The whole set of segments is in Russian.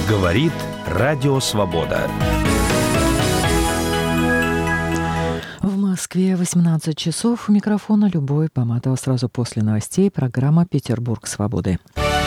Говорит Радио Свобода. В Москве 18 часов. У микрофона Любовь Поматова. Сразу после новостей программа «Петербург свободы».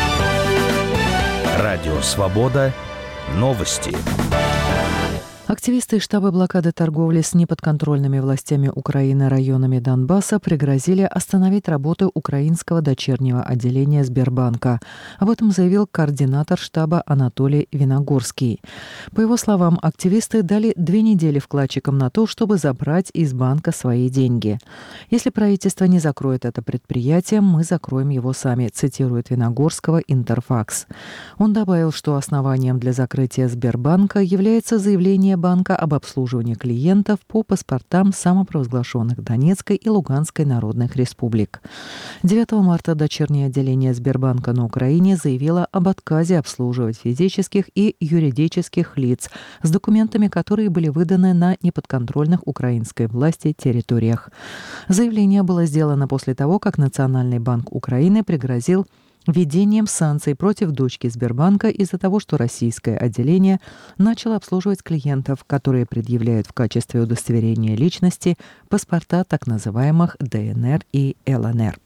Радио Свобода. Новости. Активисты штаба блокады торговли с неподконтрольными властями Украины районами Донбасса пригрозили остановить работу украинского дочернего отделения Сбербанка. Об этом заявил координатор штаба Анатолий Виногорский. По его словам, активисты дали 2 недели вкладчикам на то, чтобы забрать из банка свои деньги. «Если правительство не закроет это предприятие, мы закроем его сами», цитирует Виногорского Интерфакс. Он добавил, что основанием для закрытия Сбербанка является заявление банка об обслуживании клиентов по паспортам самопровозглашенных Донецкой и Луганской народных республик. 9 марта дочернее отделение Сбербанка на Украине заявило об отказе обслуживать физических и юридических лиц с документами, которые были выданы на неподконтрольных украинской власти территориях. Заявление было сделано после того, как Национальный банк Украины пригрозил введением санкций против дочки Сбербанка из-за того, что российское отделение начало обслуживать клиентов, которые предъявляют в качестве удостоверения личности паспорта так называемых ДНР и ЛНР.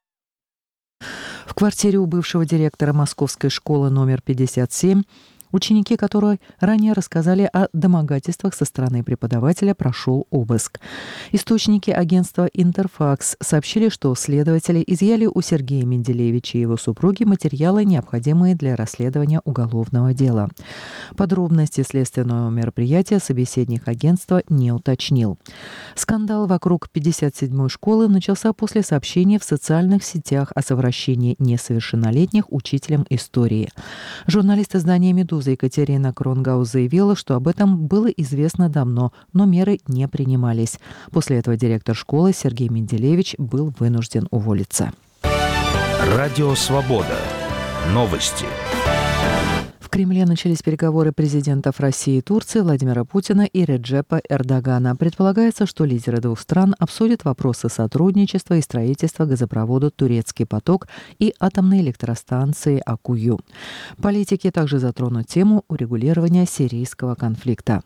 В квартире у бывшего директора Московской школы номер 57, ученики которой ранее рассказали о домогательствах со стороны преподавателя, прошел обыск. Источники агентства «Интерфакс» сообщили, что следователи изъяли у Сергея Менделеевича и его супруги материалы, необходимые для расследования уголовного дела. Подробности следственного мероприятия собеседник агентства не уточнил. Скандал вокруг 57-й школы начался после сообщения в социальных сетях о совращении несовершеннолетних учителем истории. Журналист издания «Медуза» Екатерина Кронгаус заявила, что об этом было известно давно, но меры не принимались. После этого директор школы Сергей Менделеевич был вынужден уволиться. Радио Свобода. Новости. В Кремле начались переговоры президентов России и Турции Владимира Путина и Реджепа Эрдогана. Предполагается, что лидеры двух стран обсудят вопросы сотрудничества и строительства газопровода «Турецкий поток» и атомной электростанции Аккую. Политики также затронут тему урегулирования сирийского конфликта.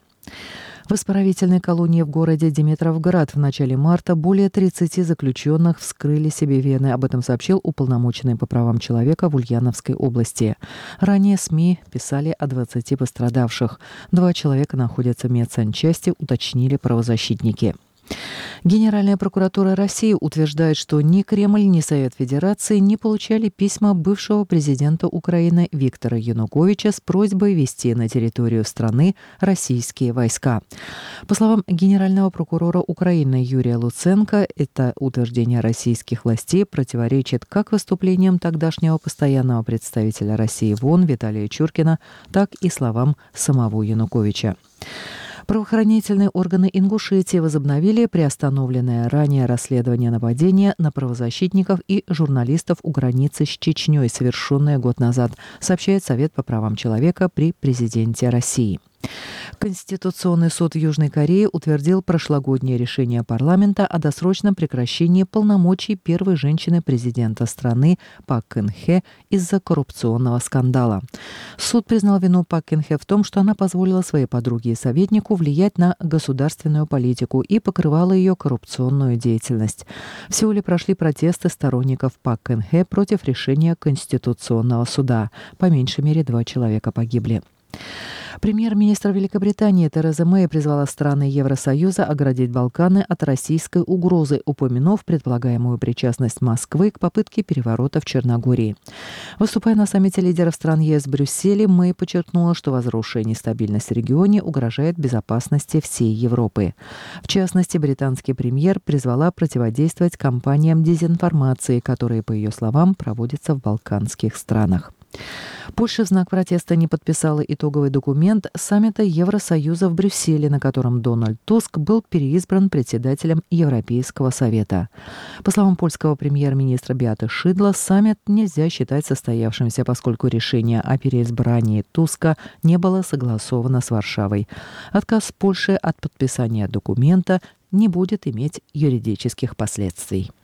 В исправительной колонии в городе Димитровград в начале марта более 30 заключенных вскрыли себе вены. Об этом сообщил уполномоченный по правам человека в Ульяновской области. Ранее СМИ писали о 20 пострадавших. 2 человека находятся в медсанчасти, уточнили правозащитники. Генеральная прокуратура России утверждает, что ни Кремль, ни Совет Федерации не получали письма бывшего президента Украины Виктора Януковича с просьбой ввести на территорию страны российские войска. По словам генерального прокурора Украины Юрия Луценко, это утверждение российских властей противоречит как выступлениям тогдашнего постоянного представителя России в ООН Виталия Чуркина, так и словам самого Януковича. Правоохранительные органы Ингушетии возобновили приостановленное ранее расследование нападения на правозащитников и журналистов у границы с Чечней, совершенное год назад, сообщает Совет по правам человека при президенте России. Конституционный суд в Южной Корее утвердил прошлогоднее решение парламента о досрочном прекращении полномочий первой женщины-президента страны Пак Кын Хе из-за коррупционного скандала. Суд признал вину Пак Кын Хе в том, что она позволила своей подруге и советнику влиять на государственную политику и покрывала ее коррупционную деятельность. В Сеуле прошли протесты сторонников Пак Кын Хе против решения Конституционного суда. По меньшей мере 2 человека погибли. Премьер-министр Великобритании Тереза Мэй призвала страны Евросоюза оградить Балканы от российской угрозы, упомянув предполагаемую причастность Москвы к попытке переворота в Черногории. Выступая на саммите лидеров стран ЕС в Брюсселе, Мэй подчеркнула, что возросшая нестабильность в регионе угрожает безопасности всей Европы. В частности, британский премьер призвала противодействовать кампаниям дезинформации, которые, по ее словам, проводятся в балканских странах. Польша в знак протеста не подписала итоговый документ саммита Евросоюза в Брюсселе, на котором Дональд Туск был переизбран председателем Европейского совета. По словам польского премьер-министра Беаты Шидла, саммит нельзя считать состоявшимся, поскольку решение о переизбрании Туска не было согласовано с Варшавой. Отказ Польши от подписания документа не будет иметь юридических последствий.